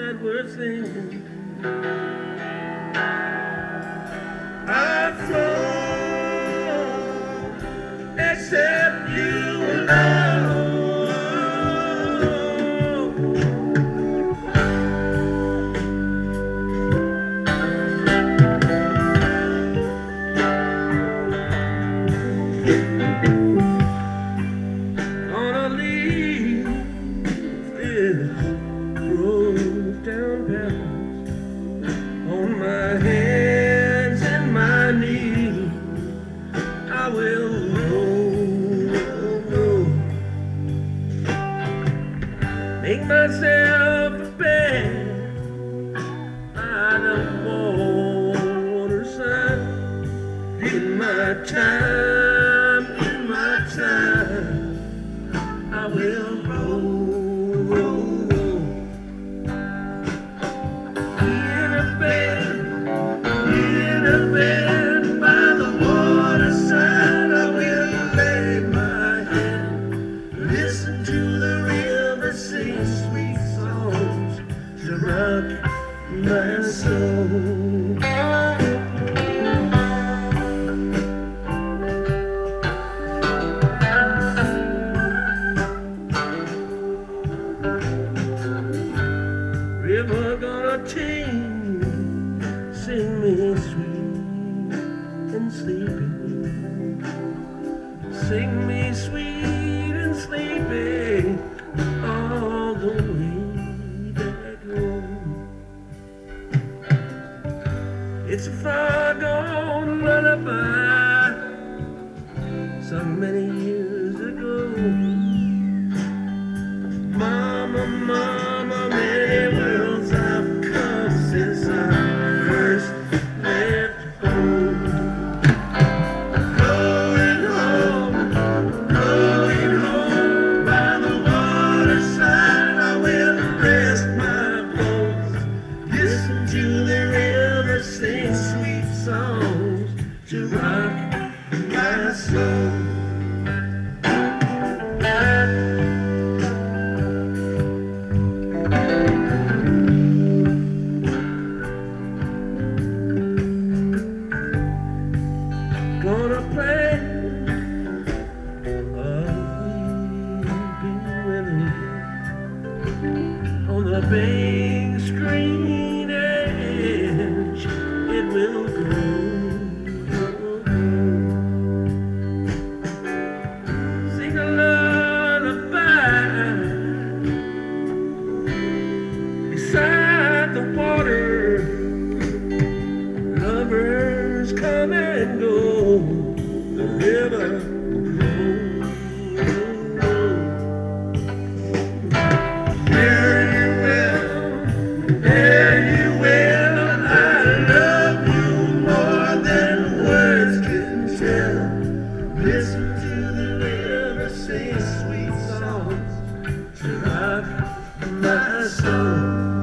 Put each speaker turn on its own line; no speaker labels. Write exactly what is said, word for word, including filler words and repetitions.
that we're singing. Our soul, except you alone. Gonna leave this broke down path on my hands and my knees. I will roll, roll, make myself a bed by the waterside. In my time, in my time, I will roll, roll, roll. In a bed, in a bed by the waterside, I will lay my head, listen to the river sing sweet songs to rock my soul. River gonna take, sing me sweet and sleepy, sing me sweet and sleepy all the way back home. It's a far gone lullaby sung many years ago. Mama, mama, many worlds I've come since I first left home. Going home, going home by the waterside, I will rest my bones, listen to the river sing sweet songs to rock my soul. Gonna play a weeping willow on the big screen edge. It will grow. Sing a lullaby beside the water. Lovers come and go. The river rolls. Fare you well, fare you well. I love you more than words can tell. Listen to the river sing sweet songs to rock my soul.